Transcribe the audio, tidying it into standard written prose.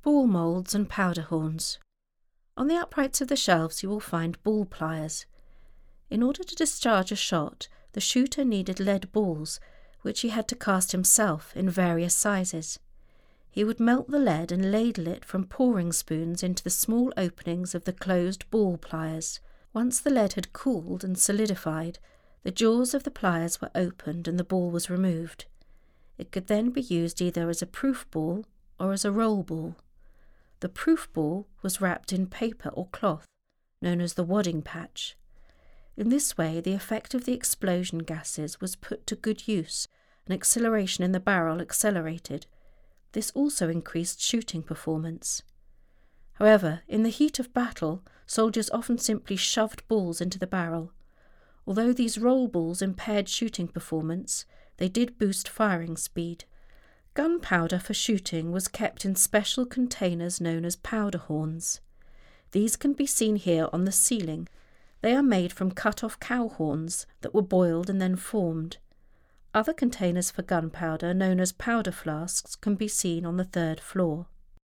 Ball moulds and powder horns. On the uprights of the shelves you will find ball pliers. In order to discharge a shot, the shooter needed lead balls, which he had to cast himself in various sizes. He would melt the lead and ladle it from pouring spoons into the small openings of the closed ball pliers. Once the lead had cooled and solidified, the jaws of the pliers were opened and the ball was removed. It could then be used either as a proof ball or as a roll ball. The proof ball was wrapped in paper or cloth, known as the wadding patch. In this way, the effect of the explosion gases was put to good use and acceleration in the barrel accelerated. This also increased shooting performance. However, in the heat of battle, soldiers often simply shoved balls into the barrel. Although these roll balls impaired shooting performance, they did boost firing speed. Gunpowder for shooting was kept in special containers known as powder horns. These can be seen here on the ceiling. They are made from cut-off cow horns that were boiled and then formed. Other containers for gunpowder, known as powder flasks, can be seen on the third floor.